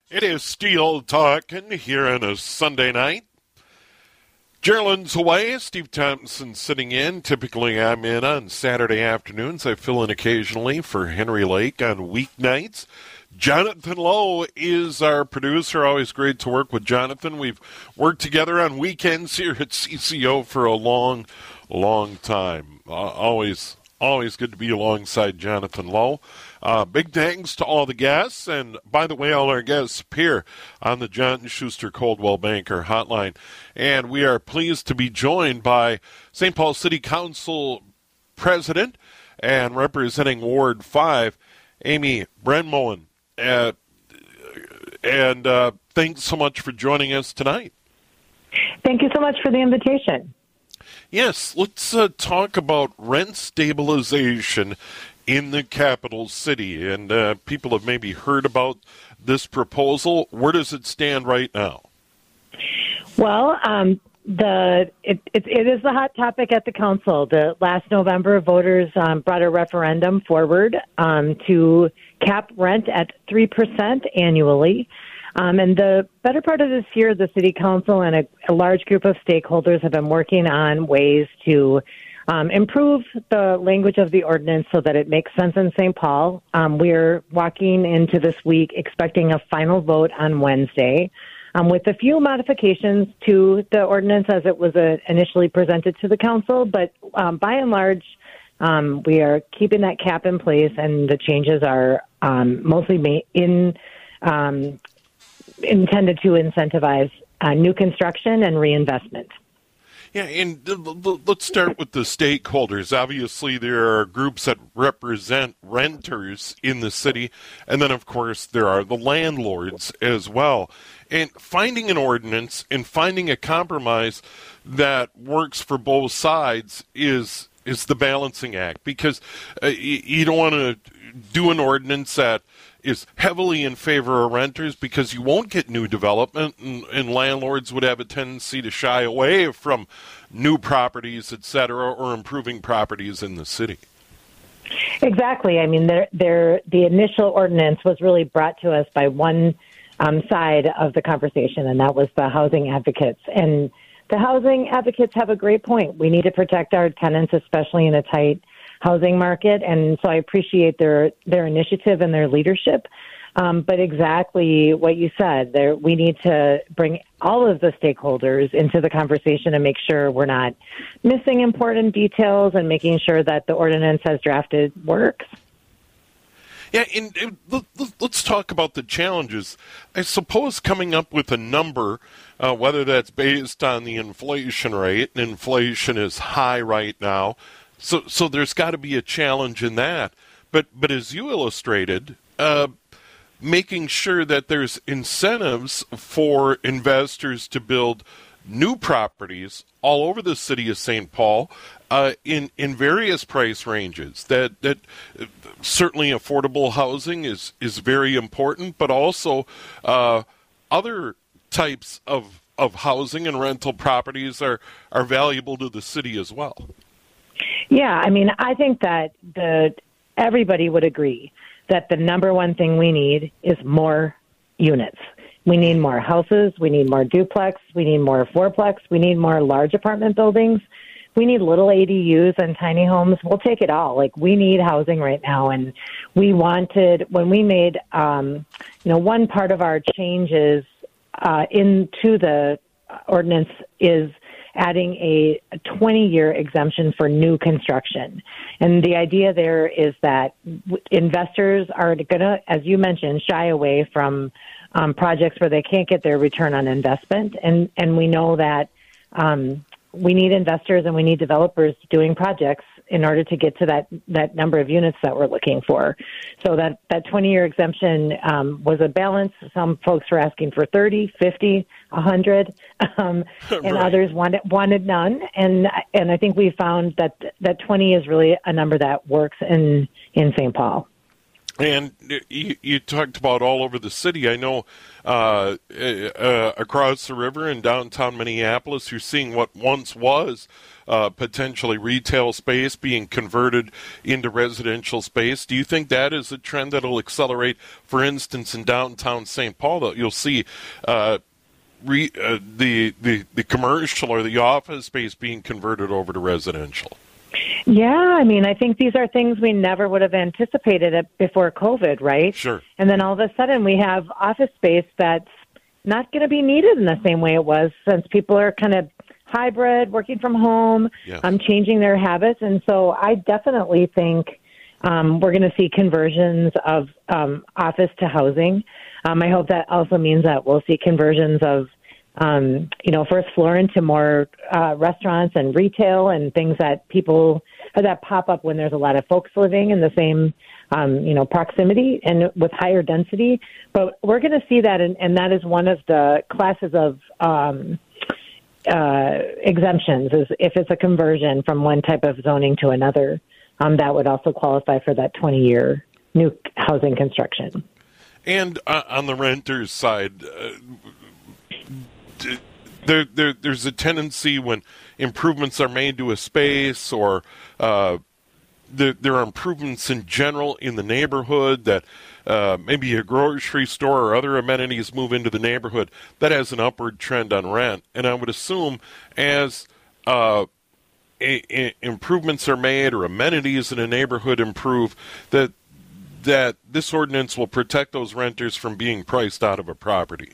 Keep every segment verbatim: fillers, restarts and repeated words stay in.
It is Steel Talking here on a Sunday night. Gerald's away, Steve Thompson sitting in. Typically I'm in on Saturday afternoons. I fill in occasionally for Henry Lake on weeknights. Jonathan Lowe is our producer. Always great to work with Jonathan. We've worked together on weekends here at C C O for a long, long time. Uh, always, always good to be alongside Jonathan Lowe. Uh, big thanks to all the guests, and by the way, all our guests appear on the John Schuster Coldwell Banker Hotline. And we are pleased to be joined by Saint Paul City Council President and representing Ward five, Amy Brenmoen. Uh, and uh, thanks so much for joining us tonight. Thank you so much for the invitation. Yes, let's uh, talk about rent stabilization in the capital city. And uh, people have maybe heard about this proposal. Where does it stand right now? Well, um, the it, it, it is the hot topic at the council. The last November, voters um, brought a referendum forward um, to cap rent at three percent annually. Um, and the better part of this year, the city council and a, a large group of stakeholders have been working on ways to Um, improve the language of the ordinance so that it makes sense in Saint Paul. Um, we're walking into this week expecting a final vote on Wednesday um, with a few modifications to the ordinance as it was uh, initially presented to the council. But um, by and large, um, we are keeping that cap in place, and the changes are um, mostly ma- in um, intended to incentivize uh, new construction and reinvestment. Yeah, and let's start with the stakeholders. Obviously, there are groups that represent renters in the city, and then, of course, there are the landlords as well. And finding an ordinance and finding a compromise that works for both sides is is the balancing act, because uh, you, you don't want to do an ordinance that is heavily in favor of renters, because you won't get new development, and, and landlords would have a tendency to shy away from new properties, et cetera, or improving properties in the city. Exactly. I mean, they're, they're, the initial ordinance was really brought to us by one um, side of the conversation, and that was the housing advocates. And the housing advocates have a great point. We need to protect our tenants, especially in a tight housing market, and so I appreciate their their initiative and their leadership. Um, but exactly what you said, there we need to bring all of the stakeholders into the conversation and make sure we're not missing important details and making sure that the ordinance as drafted works. Yeah, and, and let's talk about the challenges. I suppose coming up with a number, uh, whether that's based on the inflation rate, and inflation is high right now, So so there's got to be a challenge in that. But but as you illustrated, uh, making sure that there's incentives for investors to build new properties all over the city of Saint Paul uh, in, in various price ranges. That that uh, certainly affordable housing is, is very important, but also uh, other types of, of housing and rental properties are, are valuable to the city as well. Yeah, I mean, I think that the everybody would agree that the number one thing we need is more units. We need more houses. We need more duplex. We need more fourplex. We need more large apartment buildings. We need little A D Us and tiny homes. We'll take it all. Like, we need housing right now. And we wanted, when we made, um, you know, one part of our changes uh, into the ordinance is adding a twenty-year exemption for new construction. And the idea there is that investors are going to, as you mentioned, shy away from um, projects where they can't get their return on investment. And, and we know that um, we need investors and we need developers doing projects in order to get to that, that number of units that we're looking for. So that, that twenty-year exemption um, was a balance. Some folks were asking for thirty, fifty, one hundred, um, and right. others wanted, wanted none. And and I think we found that that twenty is really a number that works in, in Saint Paul. And you, you talked about all over the city. I know uh, uh, across the river in downtown Minneapolis, you're seeing what once was uh, potentially retail space being converted into residential space. Do you think that is a trend that will accelerate, for instance, in downtown Saint Paul, that you'll see uh, re, uh, the, the, the commercial or the office space being converted over to residential? Yeah, I mean, I think these are things we never would have anticipated it before COVID, right? Sure. And then all of a sudden we have office space that's not going to be needed in the same way it was, since people are kind of hybrid, working from home, Yes. um, changing their habits. And so I definitely think um, we're going to see conversions of um, office to housing. Um, I hope that also means that we'll see conversions of Um, you know, first floor into more uh, restaurants and retail and things that people or that pop up when there's a lot of folks living in the same, um, you know, proximity and with higher density. But we're going to see that, and, and that is one of the classes of um, uh, exemptions. Is if it's a conversion from one type of zoning to another, um, that would also qualify for that twenty-year new housing construction. And uh, on the renters' side. Uh, There, there, there's a tendency when improvements are made to a space, or uh, there, there are improvements in general in the neighborhood, that uh, maybe a grocery store or other amenities move into the neighborhood, that has an upward trend on rent. And I would assume as uh, a, a, improvements are made or amenities in a neighborhood improve, that that this ordinance will protect those renters from being priced out of a property.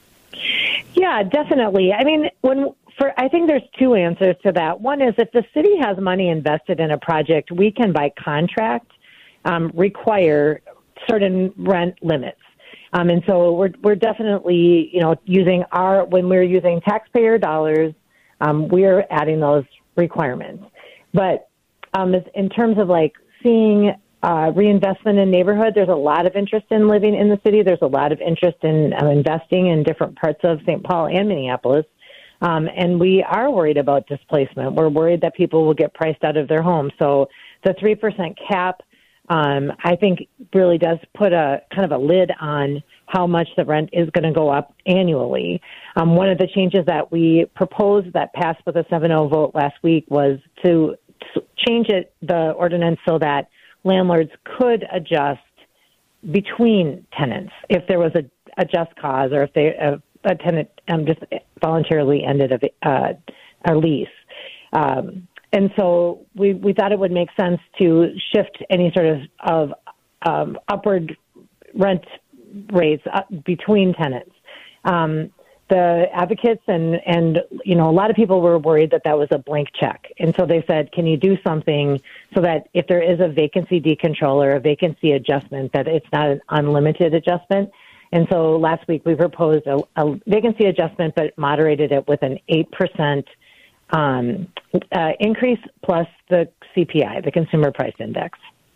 Yeah, definitely. I mean, when for I think there's two answers to that. One is if the city has money invested in a project, we can, by contract, um, require certain rent limits. Um, and so we're we're definitely, you know, using our when we're using taxpayer dollars, um, we're adding those requirements. But um, in terms of like seeing Uh, reinvestment in neighborhood, there's a lot of interest in living in the city. There's a lot of interest in uh, investing in different parts of Saint Paul and Minneapolis. Um, and we are worried about displacement. We're worried that people will get priced out of their homes. So the three percent cap, um, I think, really does put a kind of a lid on how much the rent is going to go up annually. Um, one of the changes that we proposed that passed with a seven oh vote last week was to change it, the ordinance, so that landlords could adjust between tenants if there was a, a just cause, or if they a, a tenant um, just voluntarily ended a, uh, a lease. Um, and so we, we thought it would make sense to shift any sort of, of um, upward rent rates up between tenants. Um, the advocates and, and, you know, a lot of people were worried that that was a blank check. And so they said, can you do something so that if there is a vacancy decontrol or a vacancy adjustment, that it's not an unlimited adjustment? And so last week we proposed a, a vacancy adjustment, but moderated it with an eight percent um, uh, increase plus the C P I, the Consumer Price Index.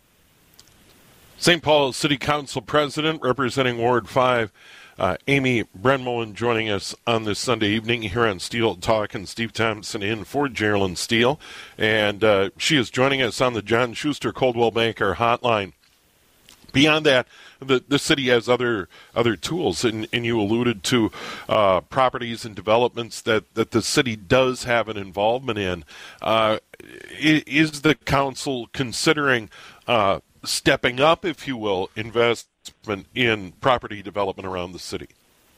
Saint Paul City Council President, representing Ward five, Uh, Amy Brenmoen, joining us on this Sunday evening here on Steel Talk, and Steve Thompson in for Geraldine Steele. And uh, she is joining us on the John Schuster Coldwell Banker hotline. Beyond that, the, the city has other other tools, and, and you alluded to uh, properties and developments that, that the city does have an involvement in. Uh, is the council considering uh, stepping up, if you will, investment in property development around the city?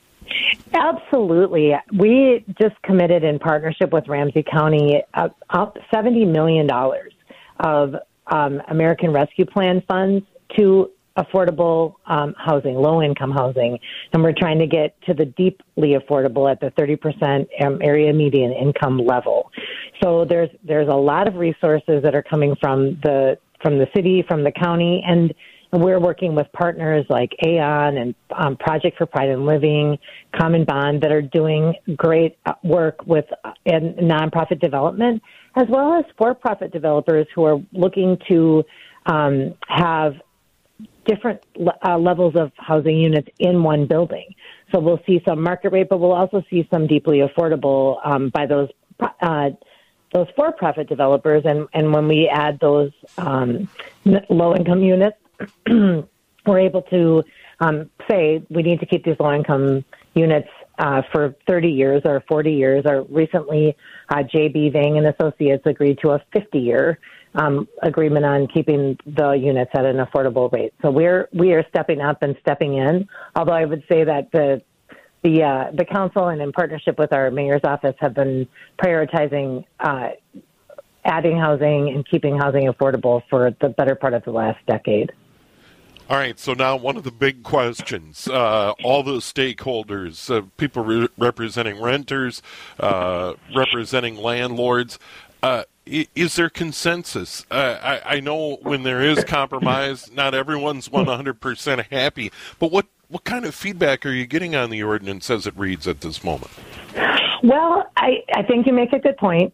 Absolutely. We just committed in partnership with Ramsey County uh, up seventy million dollars of um, American Rescue Plan funds to affordable um, housing, low-income housing, and we're trying to get to the deeply affordable at the thirty percent um, area median income level. So there's there's a lot of resources that are coming from the from the city, from the county, and And we're working with partners like Aon and um, Project for Pride in Living, Common Bond, that are doing great work with uh, in nonprofit development, as well as for-profit developers who are looking to um, have different uh, levels of housing units in one building. So we'll see some market rate, but we'll also see some deeply affordable um, by those uh, those for-profit developers. And, and when we add those um, low-income units, we're able to um, say we need to keep these low-income units uh, for thirty years or forty years. Or recently, uh, J B. Vang and Associates agreed to a fifty-year um, agreement on keeping the units at an affordable rate. So we're we are stepping up and stepping in. Although I would say that the the uh, the council and in partnership with our mayor's office have been prioritizing uh, adding housing and keeping housing affordable for the better part of the last decade. All right, so now one of the big questions, uh, all the stakeholders, uh, people re- representing renters, uh, representing landlords, uh, I- is there consensus? Uh, I-, I know when there is compromise, not everyone's one hundred percent happy, but what, what kind of feedback are you getting on the ordinance as it reads at this moment? Well, I, I think you make a good point.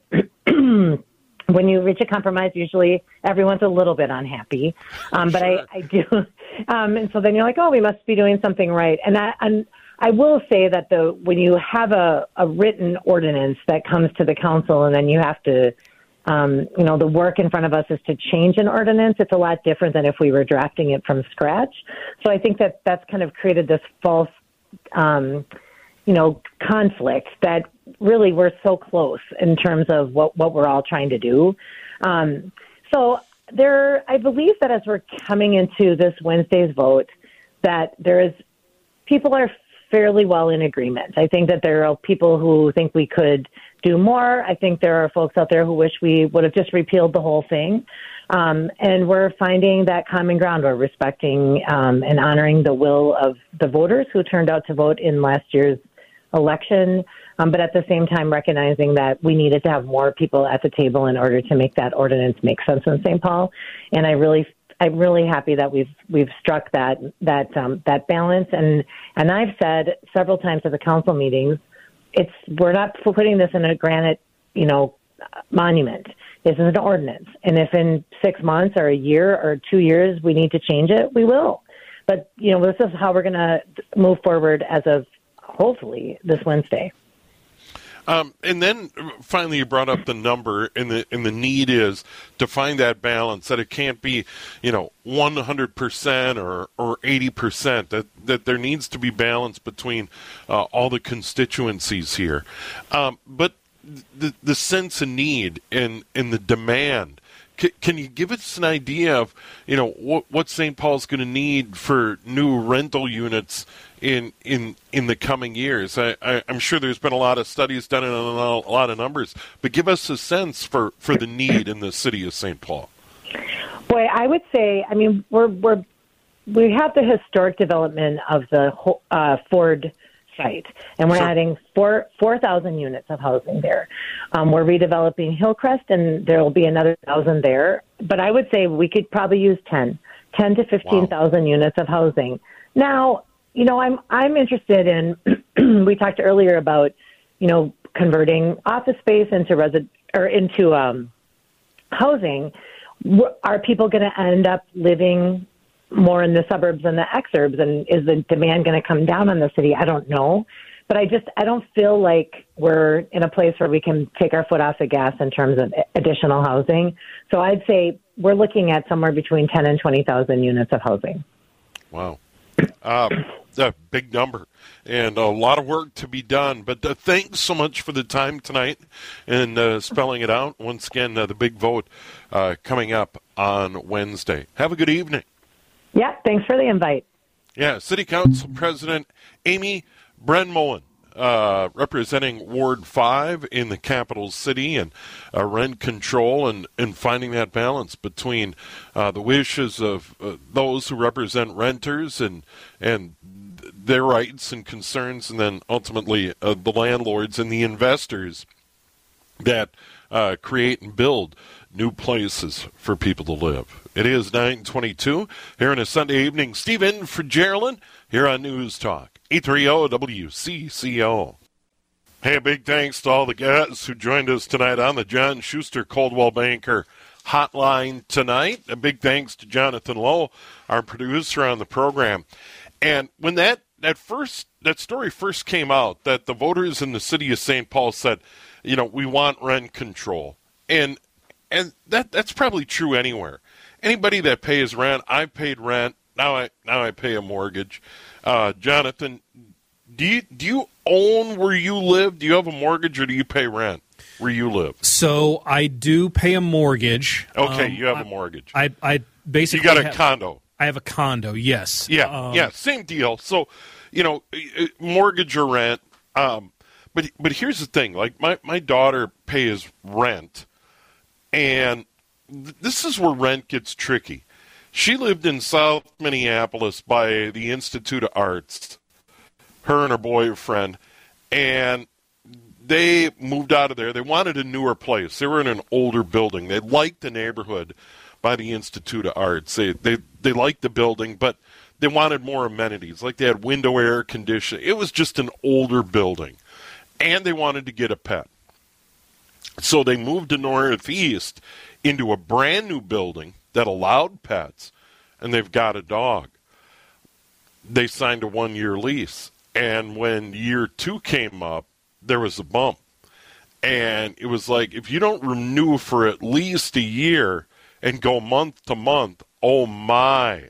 When you reach a compromise, usually everyone's a little bit unhappy. Um, but Sure. I, I do. Um, and so then you're like, oh, we must be doing something right. And I, and I will say that the when you have a, a written ordinance that comes to the council and then you have to, um, you know, the work in front of us is to change an ordinance, it's a lot different than if we were drafting it from scratch. So I think that that's kind of created this false um you know, conflict that really we're so close in terms of what, what we're all trying to do. Um, so there, I believe that as we're coming into this Wednesday's vote, that there is, people are fairly well in agreement. I think that there are people who think we could do more. I think there are folks out there who wish we would have just repealed the whole thing. Um, and we're finding that common ground. We're respecting um, and honoring the will of the voters who turned out to vote in last year's election, um, but at the same time recognizing that we needed to have more people at the table in order to make that ordinance make sense in Saint Paul. And I really, I'm really happy that we've we've struck that that um, that balance. And and I've said several times at the council meetings, it's we're not putting this in a granite, you know, monument. This is an ordinance, and if in six months or a year or two years we need to change it, we will. But you know, this is how we're going to move forward as of hopefully this Wednesday. Um, and then finally, you brought up the number, and the and the need is to find that balance. That it can't be, you know, one hundred percent or or eighty percent. That that there needs to be balance between uh, all the constituencies here. Um, but the the sense of need and and the demand. C- can you give us an idea of, you know, what what Saint Paul's going to need for new rental units in in in the coming years? I, I, I'm sure there's been a lot of studies done and a lot of numbers, but give us a sense for, for the need in the city of Saint Paul. Boy, I would say, I mean, we're we're we have the historic development of the uh, Ford site, and we're sure. adding four four thousand units of housing there. Um, we're redeveloping Hillcrest, and there will be another thousand there. But I would say we could probably use ten, ten to fifteen thousand wow. units of housing. Now, you know, I'm I'm interested in. We talked earlier about, you know, converting office space into resi- or into um, housing. Are people going to end up living more in the suburbs than the exurbs, and is the demand going to come down on the city? I don't know, but I just I don't feel like we're in a place where we can take our foot off the gas in terms of additional housing. So I'd say we're looking at somewhere between ten and twenty thousand units of housing. Wow. Um, a big number and a lot of work to be done. But uh, thanks so much for the time tonight and uh, spelling it out. Once again, uh, the big vote uh, coming up on Wednesday. Have a good evening. Yeah, thanks for the invite. Yeah, City Council President Amy Brenmoen, uh, representing Ward five in the capital city, and uh, rent control and, and finding that balance between uh, the wishes of uh, those who represent renters and and their rights and concerns, and then ultimately uh, the landlords and the investors that uh, create and build new places for people to live. It is nine twenty-two here on a Sunday evening. Steve in for Geraldine here on News Talk eight thirty W C C O. Hey, a big thanks to all the guys who joined us tonight on the John Schuster Coldwell Banker Hotline tonight. A big thanks to Jonathan Lowe, our producer on the program. And when that that first that story first came out, that the voters in the city of Saint Paul said, you know, we want rent control, and and that that's probably true anywhere. Anybody that pays rent, I've paid rent now I now I pay a mortgage. Uh, Jonathan, do you do you own where you live? Do you have a mortgage or do you pay rent where you live? So I do pay a mortgage. Okay, um, you have I, a mortgage. I I basically you got a have, condo. I have a condo. Yes. Yeah, Um, yeah, same deal. So, you know, mortgage or rent. Um, but but here's the thing: like my my daughter pays rent, and th- this is where rent gets tricky. She lived in South Minneapolis by the Institute of Arts, her and her boyfriend, and they moved out of there. They wanted a newer place. They were in an older building. They liked the neighborhood by the Institute of Arts. They they they liked the building, but they wanted more amenities. Like they had window air conditioning. It was just an older building, and they wanted to get a pet. So they moved to Northeast into a brand new building that allowed pets, and they've got a dog. They signed a one-year lease, and when year two came up, there was a bump. And it was like, if you don't renew for at least a year and go month to month, oh my.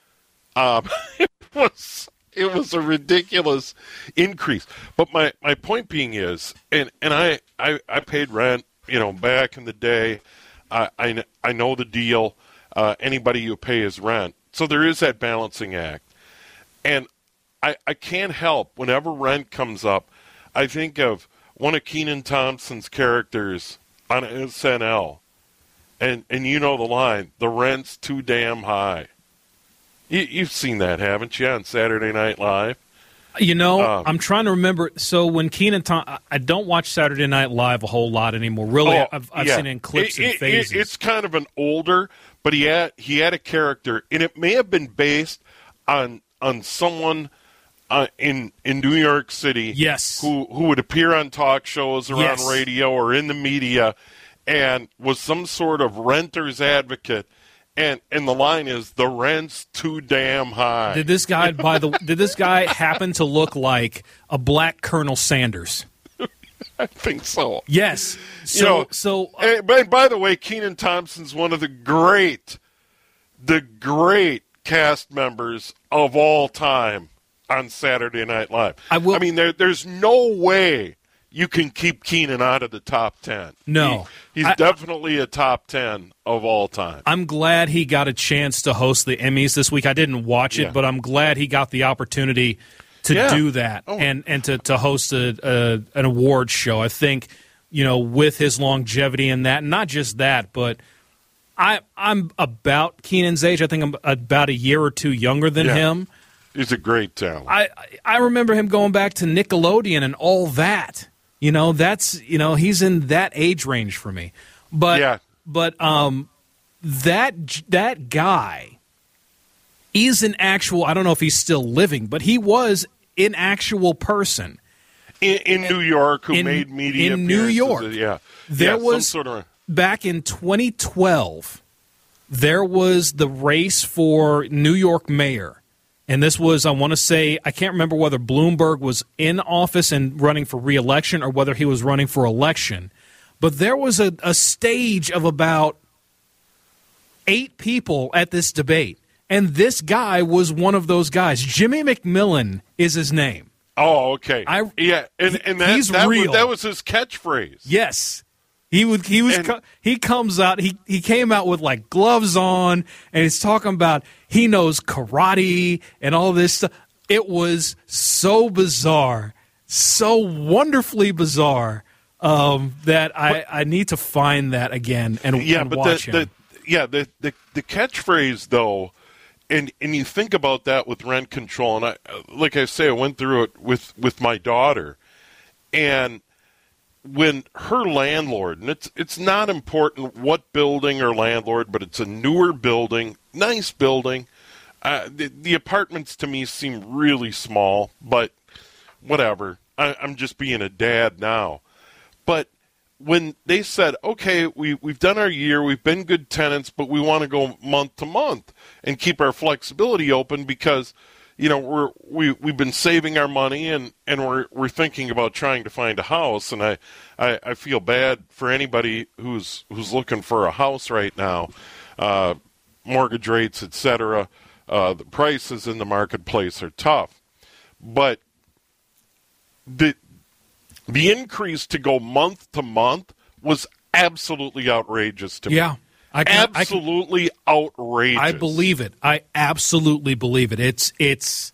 Um, it was it was a ridiculous increase. But my, my point being is, and, and I, I, I paid rent, you know, back in the day. I, I, I know the deal. Uh, anybody who pays rent. So there is that balancing act. And I, I can't help, whenever rent comes up, I think of one of Kenan Thompson's characters on S N L. And and you know the line, the rent's too damn high. You, you've seen that, haven't you, on Saturday Night Live? You know, Um, I'm trying to remember. So when Kenan Tom, I don't watch Saturday Night Live a whole lot anymore. Really, oh, I've, I've yeah. seen it in clips it, and it, phases. It, it's kind of an older, but he had he had a character, and it may have been based on on someone uh, in in New York City, yes, who who would appear on talk shows or yes. on radio or in the media, and was some sort of renter's advocate. And and the line is, the rent's too damn high. Did this guy by the did this guy happen to look like a black Colonel Sanders? I think so. Yes. So you know, so uh, and, and by the way, Kenan Thompson's one of the great, the great cast members of all time on Saturday Night Live. I will. I mean, there there's no way you can keep Kenan out of the top ten. No. He, he's I, definitely a top ten of all time. I'm glad he got a chance to host the Emmys this week. I didn't watch it, Yeah. but I'm glad he got the opportunity to Yeah. do that Oh. and, and to, to host a, a an awards show. I think, you know, with his longevity in that, not just that, but I, I'm about Kenan's age. I think I'm about a year or two younger than Yeah. him. He's a great talent. I I remember him going back to Nickelodeon and all that. You know, that's, you know, he's in that age range for me. But Yeah. but um that that guy is an actual, I don't know if he's still living, but he was an actual person in, in New York, who in- made media in New appearances. York. Yeah. There yeah, some was sort of back in twenty twelve, there was the race for New York mayor. And this was, I want to say, I can't remember whether Bloomberg was in office and running for re-election or whether he was running for election. But there was a, a stage of about eight people at this debate. And this guy was one of those guys. Jimmy McMillan is his name. Oh, okay. I- yeah, and, and that, he's that, was, real. that was his catchphrase. Yes. He would. He was. And- co- he comes out. He he came out with like gloves on, and he's talking about he knows karate and all this stuff. It was so bizarre, so wonderfully bizarre um, that I, I need to find that again and, Yeah, and but watch the, him. the yeah the, the the catchphrase though, and and you think about that with rent control, and I like I say, I went through it with with my daughter, and when her landlord, and it's it's not important what building or landlord, but it's a newer building, nice building. Uh, the, the apartments to me seem really small, but whatever. I, I'm just being a dad now. But when they said, okay, we, we've done our year, we've been good tenants, but we want to go month to month and keep our flexibility open because, you know, we're, we, we've been saving our money and, and we're, we're thinking about trying to find a house. And I, I, I feel bad for anybody who's, who's looking for a house right now, uh, mortgage rates, et cetera. Uh, the prices in the marketplace are tough. But the the increase to go month to month was absolutely outrageous to me. Yeah. I can, absolutely I can, outrageous. I believe it. I absolutely believe it. It's it's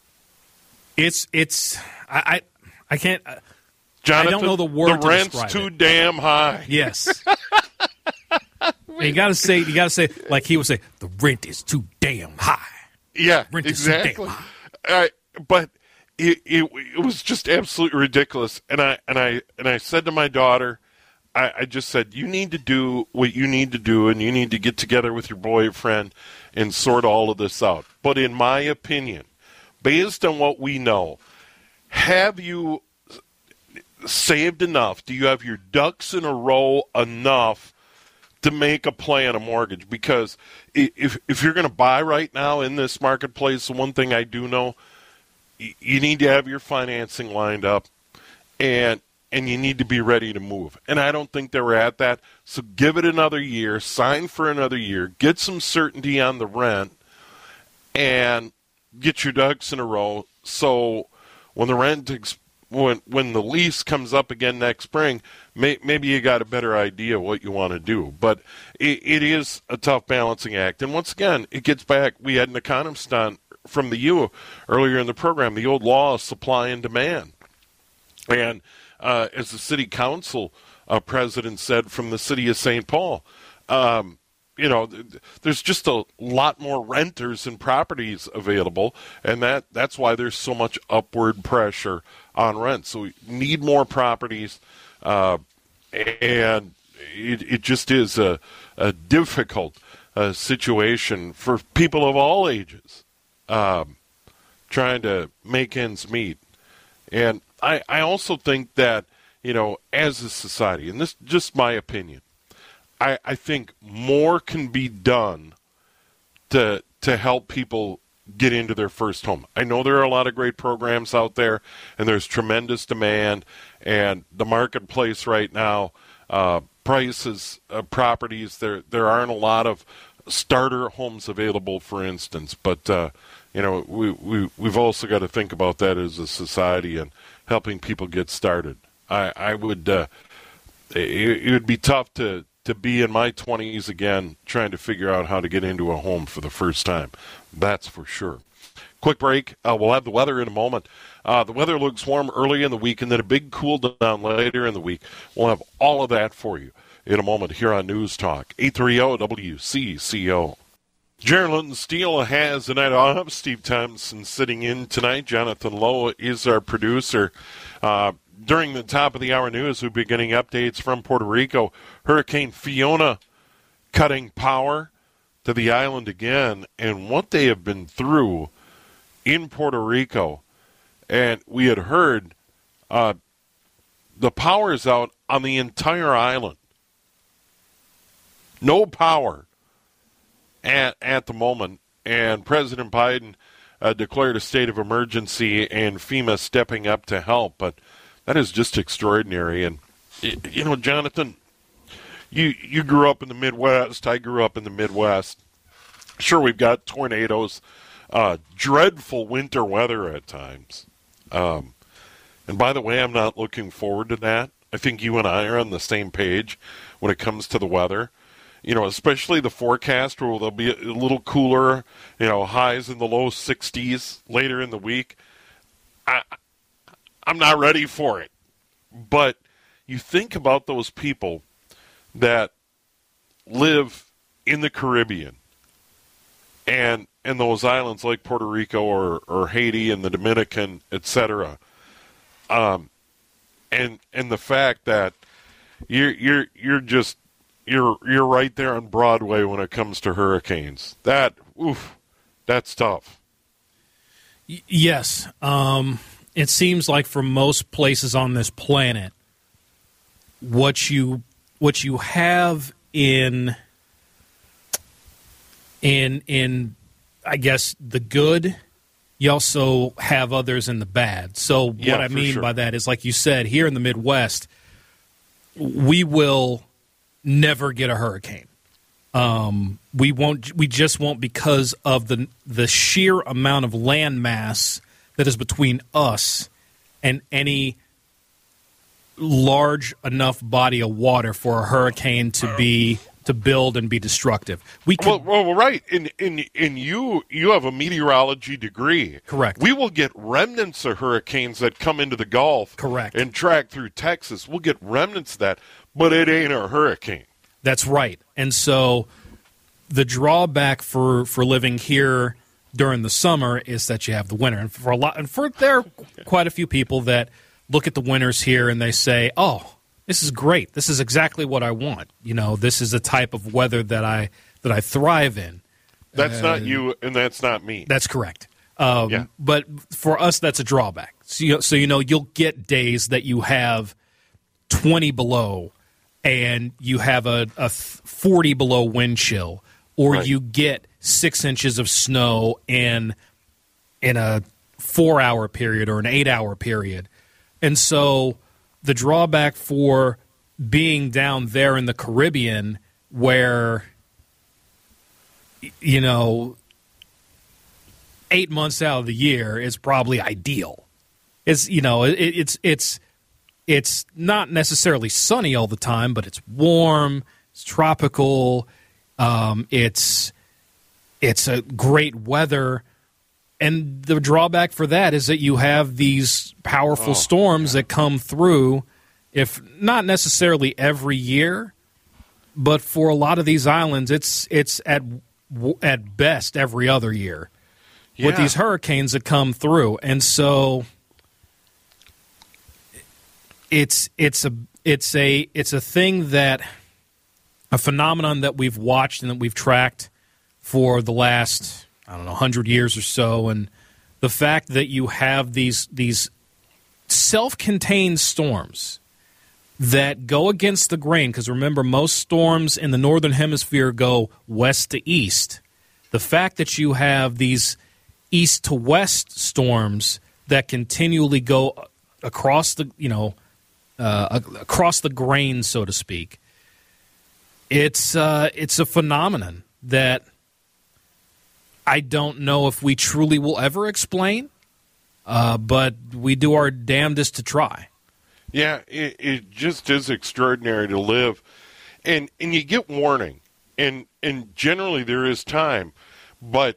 it's it's I I, I can't Jonathan, I don't know the word the rent's to describe too it. damn high. Yes. You gotta say you gotta say like he would say, the rent is too damn high. Yeah, rent exactly. Is too damn high. Uh, but it, it it was just absolutely ridiculous. And I and I and I said to my daughter, I, I just said, you need to do what you need to do, and you need to get together with your boyfriend and sort all of this out. But in my opinion, based on what we know, have you saved enough? Do you have your ducks in a row enough to make a play on a mortgage? Because if if you're going to buy right now in this marketplace, the one thing I do know, you need to have your financing lined up, and and you need to be ready to move. And I don't think they were at that. So give it another year, sign for another year, get some certainty on the rent, and get your ducks in a row. So when the rent ex- when when the lease comes up again next spring, may, maybe you got a better idea what you want to do. But it, it is a tough balancing act. And once again, it gets back. We had an economist on from the U earlier in the program, the old law of supply and demand. And uh, as the city council uh, president said from the city of Saint Paul, um, you know, th- there's just a lot more renters and properties available, and that, that's why there's so much upward pressure on rent. So we need more properties, uh, and it, it just is a, a difficult uh, situation for people of all ages um, trying to make ends meet. And I, I also think that, you know, as a society, and this is just my opinion, I, I think more can be done to to help people get into their first home. I know there are a lot of great programs out there, and there's tremendous demand, and the marketplace right now, uh, prices of properties, there there aren't a lot of starter homes available, for instance. But, uh, you know, we, we, we've also got to think about that as a society and helping people get started. I, I would, uh, it, it would be tough to, to be in my twenties again trying to figure out how to get into a home for the first time. That's for sure. Quick break. Uh, we'll have the weather in a moment. Uh, the weather looks warm early in the week and then a big cool down later in the week. We'll have all of that for you in a moment here on News Talk. eight thirty W C C O. Geraldine Steele has the night off. Steve Thompson sitting in tonight. Jonathan Lowe is our producer. Uh, during the top of the hour news, we'll be getting updates from Puerto Rico. Hurricane Fiona cutting power to the island again, and what they have been through in Puerto Rico. And we had heard uh, the power is out on the entire island. No power at, at the moment. And President Biden uh, declared a state of emergency and FEMA stepping up to help. But that is just extraordinary. And, you know, Jonathan, you, you grew up in the Midwest. I grew up in the Midwest. Sure, we've got tornadoes, uh, dreadful winter weather at times. Um, and by the way, I'm not looking forward to that. I think you and I are on the same page when it comes to the weather. You know, especially the forecast where there'll be a little cooler, you know, highs in the low sixties later in the week. I, I'm not ready for it. But you think about those people that live in the Caribbean and and those islands like Puerto Rico or, or Haiti and the Dominican, et cetera. Um, and and the fact that you're you're you're just you're you're right there on Broadway when it comes to hurricanes. That oof, that's tough. Y- yes, um, it seems like for most places on this planet, what you what you have in in in I guess the good, you also have others in the bad. So yeah, what I mean sure. by that is, like you said, here in the Midwest, we will never get a hurricane. Um, we won't. We just won't because of the the sheer amount of land mass that is between us and any large enough body of water for a hurricane to be to build and be destructive. We could, well, well, right. In in in you you have a meteorology degree. Correct. We will get remnants of hurricanes that come into the Gulf. Correct. And track through Texas. We'll get remnants of that, but it ain't a hurricane. That's right. And so the drawback for, for living here during the summer is that you have the winter. And for a lot, and for there are quite a few people that look at the winters here and they say, "Oh, this is great. This is exactly what I want. You know, this is the type of weather that I that I thrive in." That's uh, not you, and that's not me. That's correct. Um, yeah. But for us, that's a drawback. So you, so you know, you'll get days that you have twenty below, and you have a, a forty below wind chill, or right. you get six inches of snow in in a four hour period or an eight hour period. And so the drawback for being down there in the Caribbean where, you know, eight months out of the year is probably ideal. It's, you know, it, it's, it's, it's not necessarily sunny all the time, but it's warm, it's tropical, um, it's, it's a great weather. And the drawback for that is that you have these powerful oh, storms yeah. that come through, if not necessarily every year, but for a lot of these islands, it's it's at at best every other year yeah. with these hurricanes that come through. And so it's it's a it's a it's a thing that a phenomenon that we've watched and that we've tracked for the last, I don't know, one hundred years or so, and the fact that you have these these self-contained storms that go against the grain, because remember, most storms in the northern hemisphere go west to east. The fact that you have these east to west storms that continually go across the, you know, uh, across the grain, so to speak, it's uh, it's a phenomenon that I don't know if we truly will ever explain, uh, but we do our damnedest to try. Yeah, it, it just is extraordinary to live, and and you get warning, and and generally there is time, but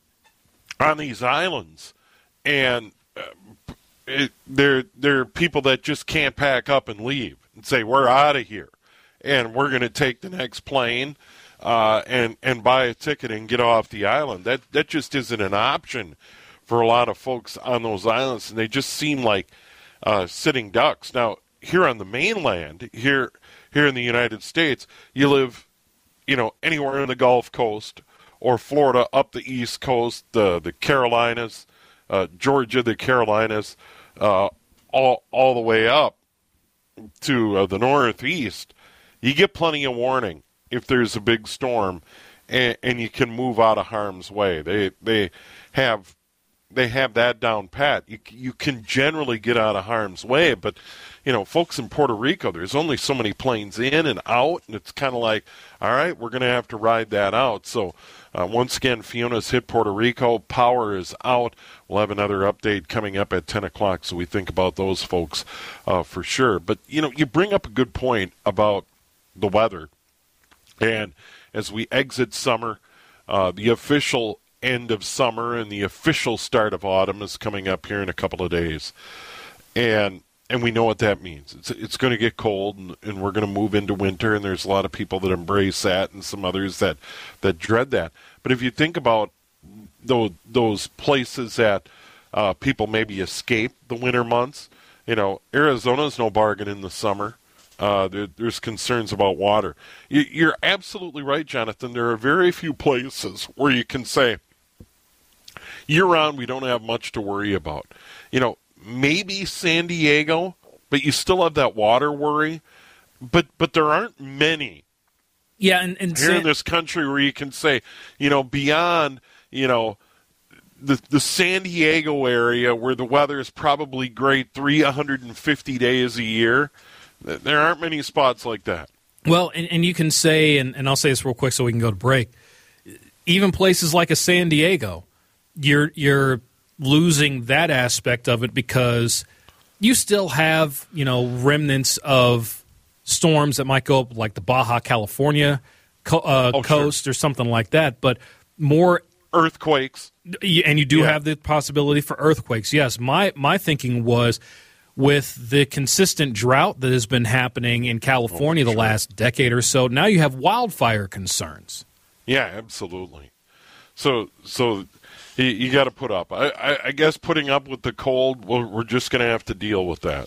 on these islands, and uh, it, there there are people that just can't pack up and leave and say we're out of here, and we're going to take the next plane. Uh, and and buy a ticket and get off the island. That that just isn't an option for a lot of folks on those islands, and they just seem like uh, sitting ducks. Now, here on the mainland, here here in the United States, you live, you know, anywhere in the Gulf Coast or Florida up the East Coast, the the Carolinas, uh, Georgia, the Carolinas, uh, all all the way up to uh, the Northeast. You get plenty of warning if there's a big storm, and, and you can move out of harm's way. They they have they have that down pat. You you can generally get out of harm's way, but you know, folks in Puerto Rico, there's only so many planes in and out, and it's kind of like, all right, we're going to have to ride that out. So uh, once again, Fiona's hit Puerto Rico. Power is out. We'll have another update coming up at ten o'clock, so we think about those folks uh, for sure. But you know, you bring up a good point about the weather. And as we exit summer, uh, the official end of summer and the official start of autumn is coming up here in a couple of days. And and we know what that means. It's it's going to get cold, and, and we're going to move into winter, and there's a lot of people that embrace that and some others that, that dread that. But if you think about those, those places that uh, people maybe escape the winter months, you know, Arizona's no bargain in the summer. Uh, there, there's concerns about water. You, you're absolutely right, Jonathan. There are very few places where you can say, year-round, we don't have much to worry about. You know, maybe San Diego, but you still have that water worry. But but there aren't many yeah, and, and here San- in this country where you can say, you know, beyond, you know, the the San Diego area where the weather is probably great three hundred fifty days a year. There aren't many spots like that. Well, and, and you can say, and, and I'll say this real quick so we can go to break, even places like a San Diego, you're you're losing that aspect of it because you still have, you know, remnants of storms that might go up like the Baja California co- uh, oh, coast sure. or something like that, but more earthquakes. And you do yeah. have the possibility for earthquakes. Yes, my my thinking was with the consistent drought that has been happening in California oh, the sure. last decade or so, now you have wildfire concerns. Yeah, absolutely. So, so you, you got to put up. I, I, I guess putting up with the cold, we're, we're just going to have to deal with that.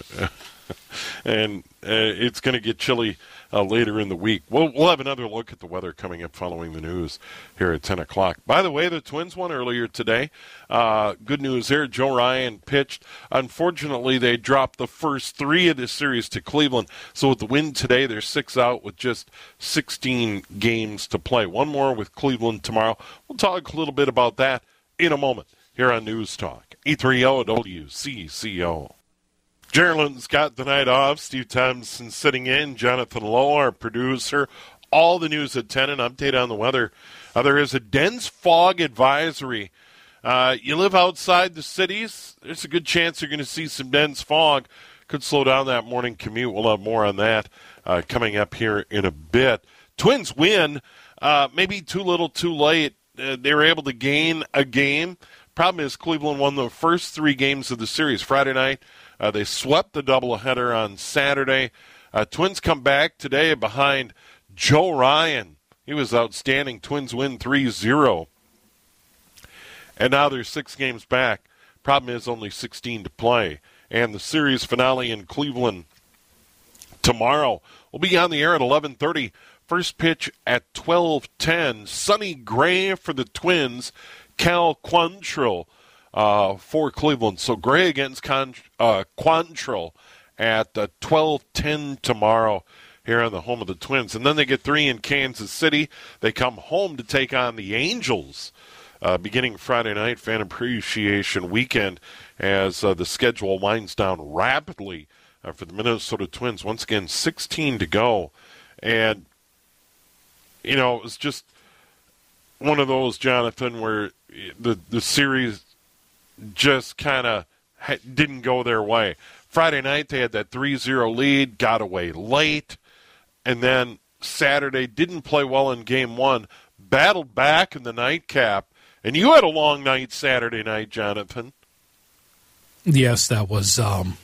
and uh, it's going to get chilly uh, later in the week. We'll, we'll have another look at the weather coming up following the news here at ten o'clock. By the way, the Twins won earlier today. Uh, good news there. Joe Ryan pitched. Unfortunately, they dropped the first three of the series to Cleveland. So with the win today, they're six out with just sixteen games to play. One more with Cleveland tomorrow. We'll talk a little bit about that in a moment here on News Talk. eight thirty W C C O. Gerald's got the night off. Steve Thompson sitting in. Jonathan Lowe, our producer. All the news at ten, an update on the weather. Uh, there is a dense fog advisory. Uh, you live outside the cities, there's a good chance you're going to see some dense fog. Could slow down that morning commute. We'll have more on that uh, coming up here in a bit. Twins win. Uh, maybe too little, too late. Uh, they were able to gain a game. Problem is Cleveland won the first three games of the series. Friday night, Uh, they swept the doubleheader on Saturday. Uh, Twins come back today behind Joe Ryan. He was outstanding. Twins win three zero. And now they're six games back. Problem is only sixteen to play. And the series finale in Cleveland tomorrow will be on the air at eleven thirty. First pitch at twelve ten. Sonny Gray for the Twins. Cal Quantrill Uh, for Cleveland. So Gray against Con- uh, Quantrill at uh, twelve ten tomorrow here on the home of the Twins. And then they get three in Kansas City. They come home to take on the Angels uh, beginning Friday night, Fan Appreciation Weekend, as uh, the schedule winds down rapidly uh, for the Minnesota Twins. Once again, sixteen to go. And, you know, it was just one of those, Jonathan, where the, the series just kind of ha- didn't go their way. Friday night, they had that three zero lead, got away late, and then Saturday didn't play well in game one, battled back in the nightcap, and you had a long night Saturday night, Jonathan. Yes, that was, um...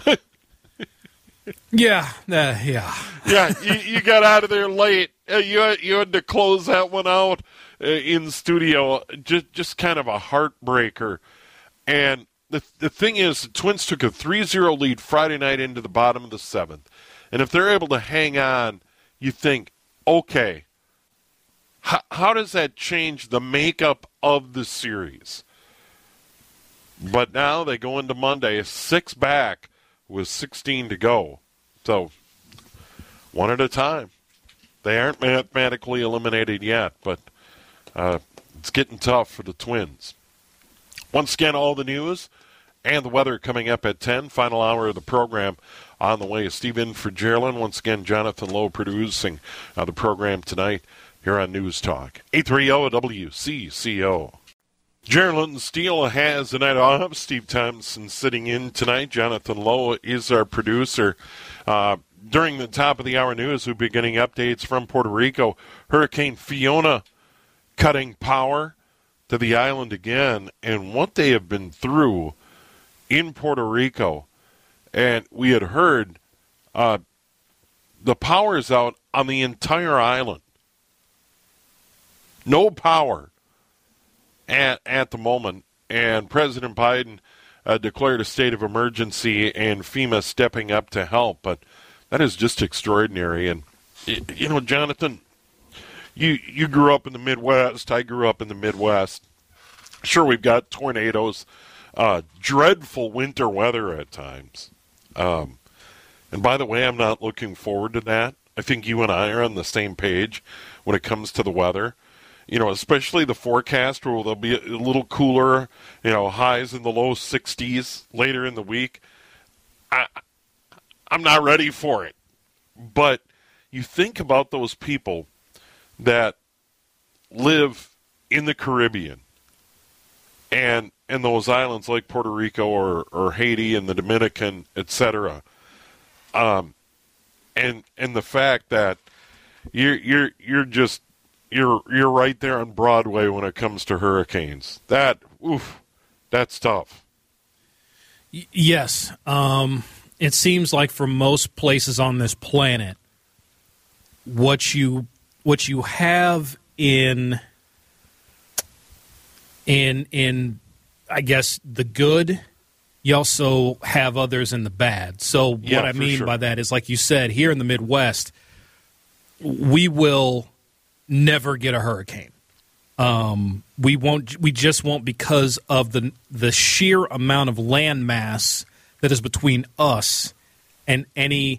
yeah, uh, yeah. Yeah, you, you got out of there late. Uh, you, had, you had to close that one out uh, in studio. Just, just kind of a heartbreaker. And the the thing is, the Twins took a three zero lead Friday night into the bottom of the seventh. And if they're able to hang on, you think, okay, how, how does that change the makeup of the series? But now they go into Monday, six back with sixteen to go. So, one at a time. They aren't mathematically eliminated yet, but uh, it's getting tough for the Twins. Once again, all the news and the weather coming up at ten. Final hour of the program on the way. Steve in for Gerald. Once again, Jonathan Lowe producing uh, the program tonight here on News Talk. eight thirty W C C O. Gerald Steele has the night off. Steve Thompson sitting in tonight. Jonathan Lowe is our producer. Uh, during the top of the hour news, we'll be getting updates from Puerto Rico. Hurricane Fiona cutting power to the island again, and what they have been through in Puerto Rico. And we had heard uh, the power is out on the entire island. No power at, at the moment. And President Biden uh, declared a state of emergency and FEMA stepping up to help. But that is just extraordinary. And, you know, Jonathan, You you grew up in the Midwest. I grew up in the Midwest. Sure, we've got tornadoes, uh, dreadful winter weather at times. Um, and by the way, I'm not looking forward to that. I think you and I are on the same page when it comes to the weather. You know, especially the forecast where there'll be a little cooler, you know, highs in the low sixties later in the week. I, I'm not ready for it. But you think about those people that live in the Caribbean and and those islands like Puerto Rico or, or Haiti and the Dominican, et cetera. Um, and and the fact that you're you're you're just you're you're right there on Broadway when it comes to hurricanes. That oof, that's tough. Y- yes, um, it seems like for most places on this planet, what you what you have in in in I guess the good, you also have others in the bad. So Yeah, what I for mean sure. by that is, like you said, here in the Midwest, we will never get a hurricane. Um, we won't. We just won't because of the the sheer amount of land mass that is between us and any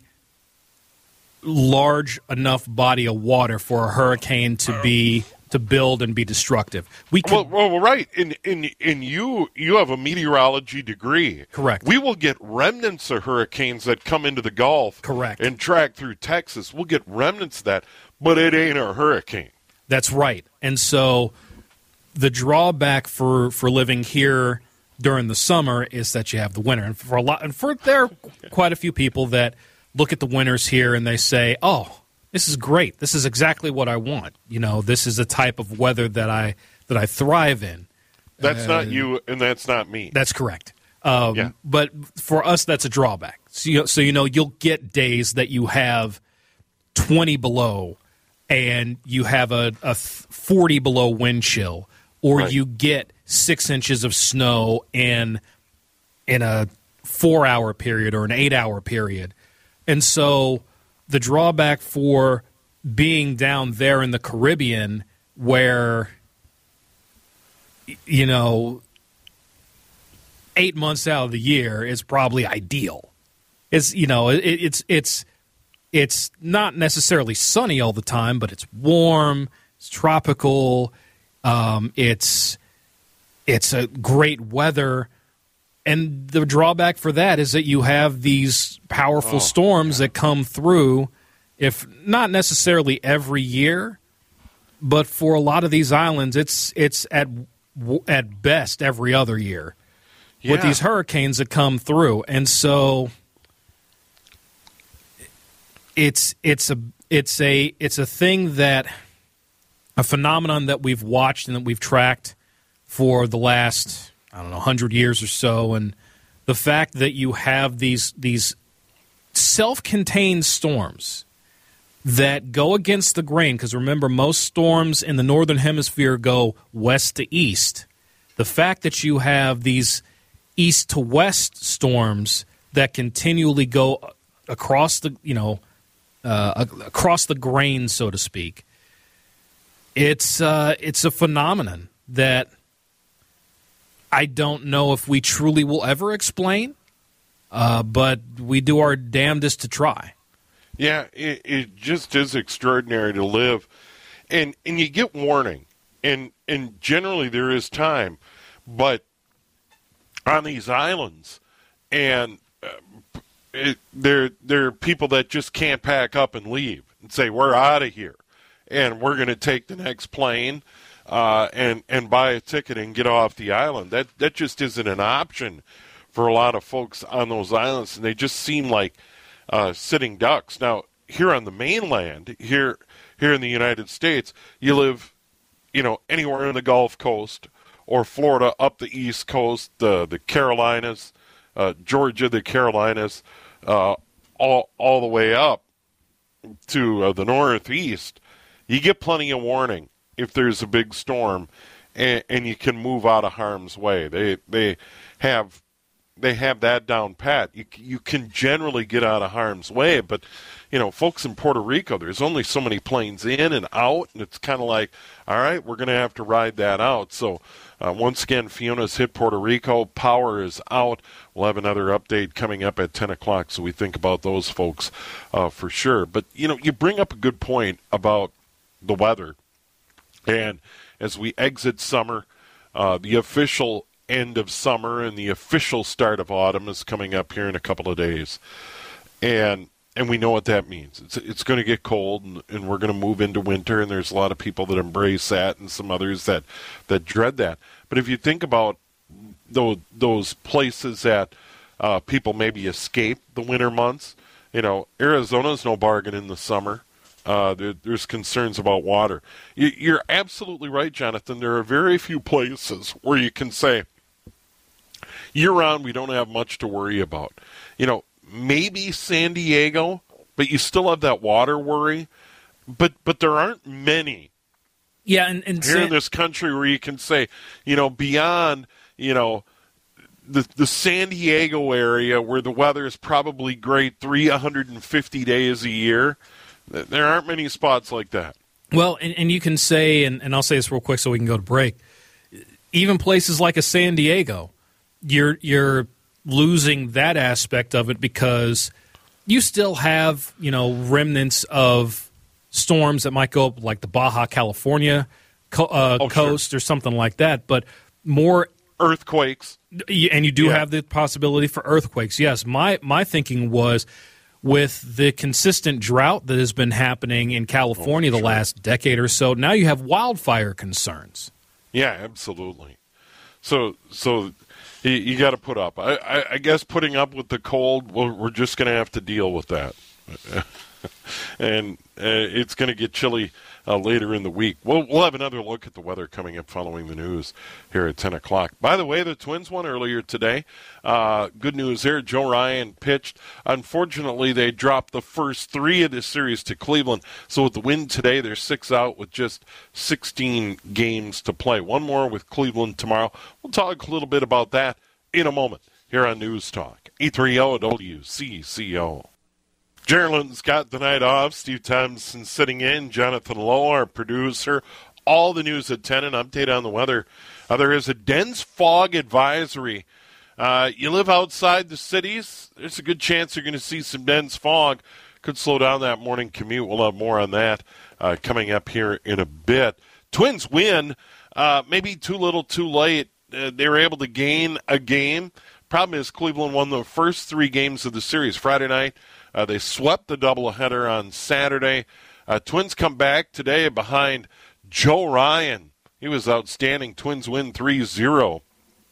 large enough body of water for a hurricane to be to build and be destructive. We could, Well, well, right. In in in you you have a meteorology degree. Correct. We will get remnants of hurricanes that come into the Gulf. Correct. And track through Texas. We'll get remnants of that, but it ain't a hurricane. That's right. And so the drawback for, for living here during the summer is that you have the winter. And for a lot, and for there are quite a few people that look at the winters here and they say, "Oh, this is great. This is exactly what I want. You know, this is the type of weather that I that I thrive in." That's Uh, not you, and that's not me. That's correct. Um, Yeah. But for us, that's a drawback. So you, so you know, you'll get days that you have twenty below, and you have a, a forty below wind chill, or Right. you get six inches of snow in in a four hour period or an eight hour period, and so the drawback for being down there in the Caribbean, where y- you know. Eight months out of the year is probably ideal. It's you know it, it's it's it's not necessarily sunny all the time, but it's warm, it's tropical, um, it's it's a great weather, and the drawback for that is that you have these powerful Oh, storms that come through, if not necessarily every year, but for a lot of these islands, it's it's at at best every other year. With Yeah. these hurricanes that come through, and so it's it's a it's a it's a thing that a phenomenon that we've watched and that we've tracked for the last I don't know hundred years or so, and the fact that you have these these self-contained storms that go against the grain, because remember, most storms in the northern hemisphere go west to east. The fact that you have these east to west storms that continually go across the, you know, uh, across the grain, so to speak. It's uh, it's a phenomenon that I don't know if we truly will ever explain, uh, but we do our damnedest to try. Yeah, it, it just is extraordinary to live, and and you get warning, and and generally there is time, but on these islands, and uh, it, there there are people that just can't pack up and leave and say we're out of here, and we're going to take the next plane, uh, and and buy a ticket and get off the island. That that just isn't an option for a lot of folks on those islands, and they just seem like uh, sitting ducks. Now here on the mainland, here here in the United States, you live, you know, anywhere in the Gulf Coast or Florida up the East Coast, the the Carolinas, uh, Georgia, the Carolinas, uh, all all the way up to uh, the Northeast. You get plenty of warning if there's a big storm, and, and you can move out of harm's way. They they have they have that down pat. You you can generally get out of harm's way, but you know, folks in Puerto Rico, there's only so many planes in and out, and it's kind of like, all right, we're going to have to ride that out. So uh, once again, Fiona's hit Puerto Rico. Power is out. We'll have another update coming up at ten o'clock, so we think about those folks uh, for sure. But, you know, you bring up a good point about the weather. And as we exit summer, uh, the official end of summer and the official start of autumn is coming up here in a couple of days. And and we know what that means. It's it's going to get cold, and, and we're going to move into winter, and there's a lot of people that embrace that and some others that, that dread that. But if you think about those, those places that uh, people maybe escape the winter months, you know, Arizona's no bargain in the summer. Uh, there, there's concerns about water. You, you're absolutely right, Jonathan. There are very few places where you can say, year-round, we don't have much to worry about. You know, maybe San Diego, but you still have that water worry. But but there aren't many yeah, and, and here San- in this country where you can say, you know, beyond, you know, the the San Diego area where the weather is probably great three hundred fifty days a year, there aren't many spots like that. Well, and, and you can say, and, and I'll say this real quick so we can go to break, even places like a San Diego, you're you're losing that aspect of it because you still have, you know, remnants of storms that might go up like the Baja California co- uh, oh, coast sure. or something like that, but more earthquakes. And you do yeah. have the possibility for earthquakes. Yes, my my thinking was with the consistent drought that has been happening in California oh, the sure. last decade or so, now you have wildfire concerns. Yeah, absolutely. So so you, you got to put up. I, I, I guess putting up with the cold, we're, we're just going to have to deal with that. and uh, it's going to get chilly uh, later in the week. We'll, we'll have another look at the weather coming up following the news here at ten o'clock. By the way, the Twins won earlier today. Uh, good news there. Joe Ryan pitched. Unfortunately, they dropped the first three of this series to Cleveland. So with the win today, they're six out with just sixteen games to play. One more with Cleveland tomorrow. We'll talk a little bit about that in a moment here on News Talk. eight thirty W C C O. Gerald's got the night off. Steve Thompson sitting in. Jonathan Lowe, our producer. All the news at ten, an update on the weather. Uh, there is a dense fog advisory. Uh, you live outside the cities, there's a good chance you're going to see some dense fog. Could slow down that morning commute. We'll have more on that uh, coming up here in a bit. Twins win. Uh, maybe too little, too late. Uh, they were able to gain a game. Problem is Cleveland won the first three games of the series. Friday night, Uh, they swept the doubleheader on Saturday. Uh, Twins come back today behind Joe Ryan. He was outstanding. Twins win three zero.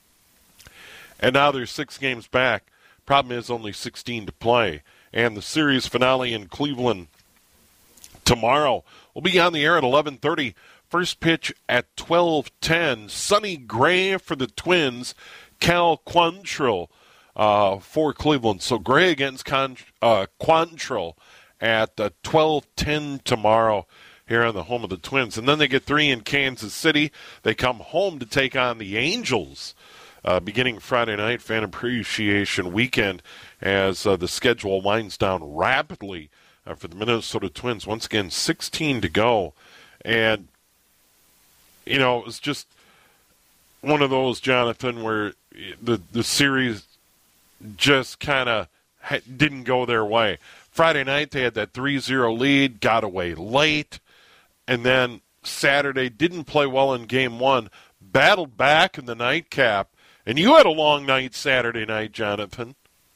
And now they're six games back. Problem is only sixteen to play. And the series finale in Cleveland tomorrow will be on the air at eleven thirty. First pitch at twelve ten. Sonny Gray for the Twins. Cal Quantrill Uh, for Cleveland. So Gray against Con- uh, Quantrill at uh, twelve ten tomorrow here on the home of the Twins. And then they get three in Kansas City. They come home to take on the Angels uh, beginning Friday night, Fan Appreciation Weekend, as uh, the schedule winds down rapidly uh, for the Minnesota Twins. Once again, sixteen to go. And, you know, it was just one of those, Jonathan, where the, the series just kind of ha- didn't go their way. Friday night, they had that three zero lead, got away late, and then Saturday didn't play well in game one, battled back in the nightcap, and you had a long night Saturday night, Jonathan.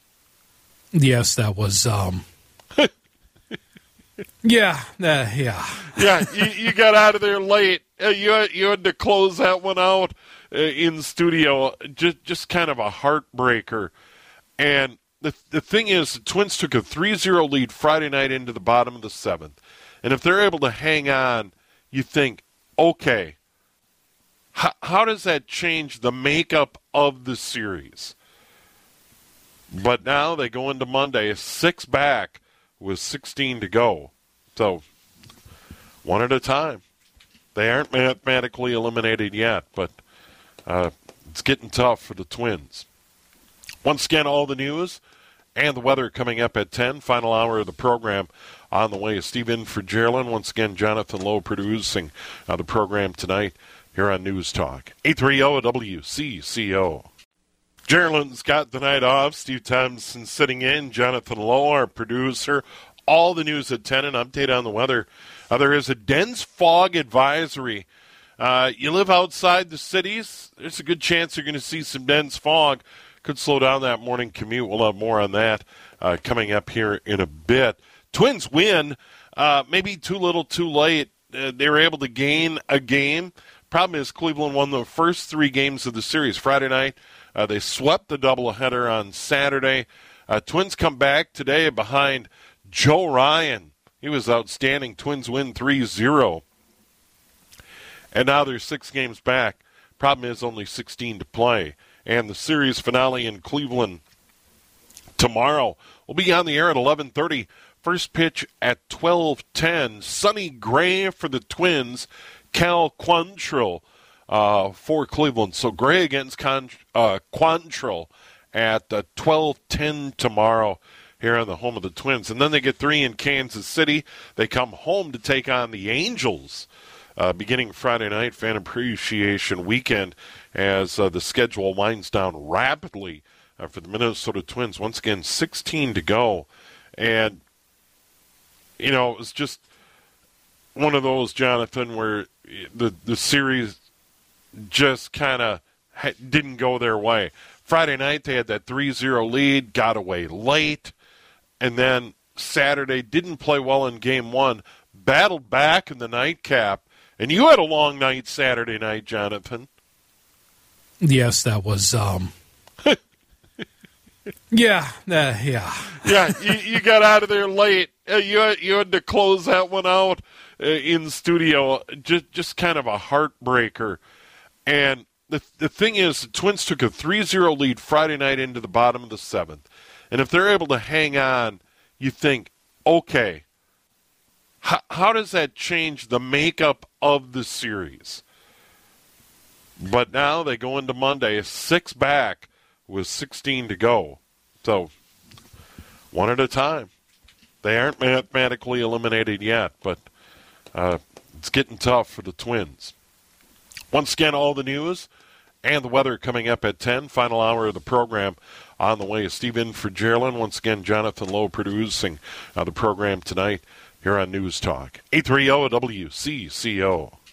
Yes, that was, um... yeah, uh, yeah. Yeah, you, you got out of there late. Uh, you, had, you had to close that one out uh, in studio. Just, just kind of a heartbreaker. And the the thing is, the Twins took a three zero lead Friday night into the bottom of the seventh. And if they're able to hang on, you think, okay, how, how does that change the makeup of the series? But now they go into Monday, six back with sixteen to go. So, one at a time. They aren't mathematically eliminated yet, but uh, it's getting tough for the Twins. Once again, all the news and the weather coming up at ten. Final hour of the program on the way. Steve in for Gerald. Once again, Jonathan Lowe producing uh, the program tonight here on News Talk. eight thirty W C C O. Gerald's got the night off. Steve Thompson sitting in. Jonathan Lowe, our producer. All the news at ten. An update on the weather. Uh, there is a dense fog advisory. Uh, you live outside the cities, there's a good chance you're going to see some dense fog. could slow down that morning commute. We'll have more on that uh, coming up here in a bit. Twins win, uh, maybe too little too late. Uh, they were able to gain a game. Problem is Cleveland won the first three games of the series. Friday night, uh, they swept the doubleheader on Saturday. Uh, Twins come back today behind Joe Ryan. He was outstanding. Twins win three zero. And now they're six games back. Problem is only sixteen to play. And the series finale in Cleveland tomorrow will be on the air at eleven thirty. First pitch at twelve ten. Sonny Gray for the Twins. Cal Quantrill uh, for Cleveland. So Gray against Con- uh, Quantrill at uh, twelve ten tomorrow here on the home of the Twins. And then they get three in Kansas City. They come home to take on the Angels uh, beginning Friday night, Fan Appreciation Weekend, as uh, the schedule winds down rapidly uh, for the Minnesota Twins. Once again, sixteen to go. And, you know, it was just one of those, Jonathan, where the, the series just kind of ha- didn't go their way. Friday night, they had that three zero lead, got away late, and then Saturday didn't play well in game one, battled back in the nightcap, and you had a long night Saturday night, Jonathan. Yes, that was, um, yeah, uh, yeah. Yeah, you, you got out of there late. Uh, you, had, you had to close that one out uh, in studio, just, just kind of a heartbreaker. And the the thing is, the Twins took a three zero lead Friday night into the bottom of the seventh. And if they're able to hang on, you think, okay, how, how does that change the makeup of the series? But now they go into Monday, six back with sixteen to go. So, one at a time. They aren't mathematically eliminated yet, but uh, it's getting tough for the Twins. Once again, all the news and the weather coming up at ten. Final hour of the program on the way. Steve in for Gerlin. Once again, Jonathan Lowe producing uh, the program tonight here on News Talk. eight thirty W C C O.